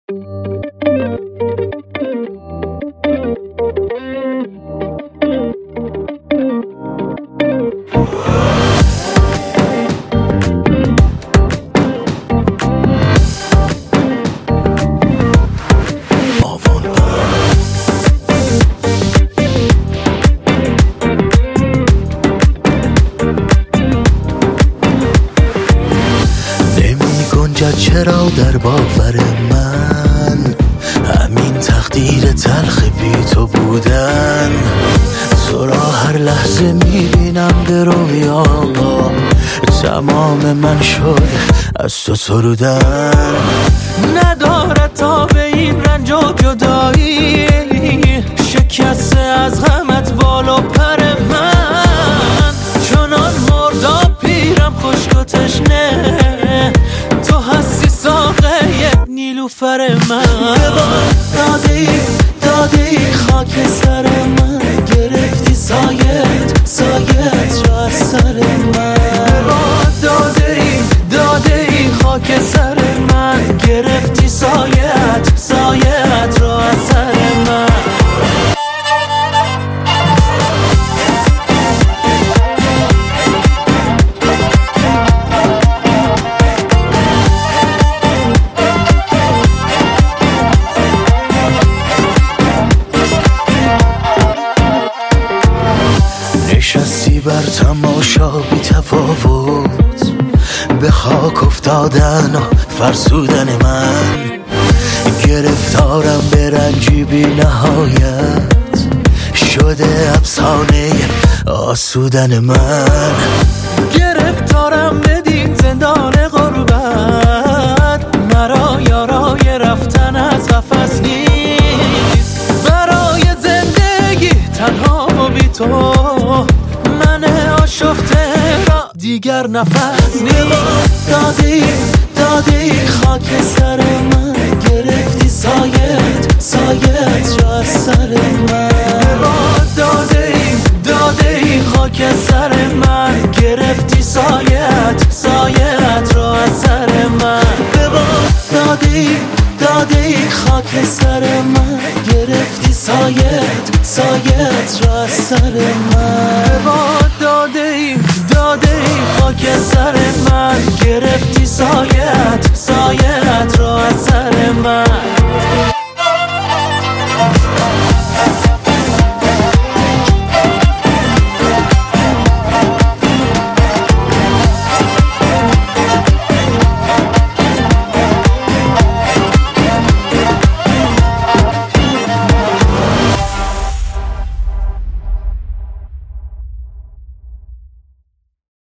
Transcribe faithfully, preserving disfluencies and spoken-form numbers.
چرا در باور من همین تقدیر تلخ بی تو بودن؟ تو را هر لحظه میبینم به رویا، تمام من شد از تو سرودن. ندارد تا به این رنج و جدایی، شکسته از غمت بالا پر من. چنان مرداب پیرم خشک و تشنه، تو هستی ساقه نیلوفر من. داده ای داده ای خاک سر من، گرفتی سایت سایت را از سر من. داده ای داده ای خاک سر من، گرفتی سایت سایت را از سر من. نشستی بر تماشا بی تفاوت، به خاک افتادن و فرسودن من. گرفتارم به رنجی بی نهایت، شده افسانه آسودن من. گرفتارم بدین زندان غربت، مرا یارای رفتن از قفس نیست. برای زندگی تنها بی تو من آشفته را دیگر نفس نیست. داده ای داده ای خاک سر من، گرفتی سایت سایت را از سر من. داده ای داده ای خاک سر من، گرفتی سایت سایت را از سر من. داده ای داده ای خاک سر من، گرفتی سایت سایت را از سر من. داده ای داده ای خاک سر من، گرفتی سایت سایت را از سر من.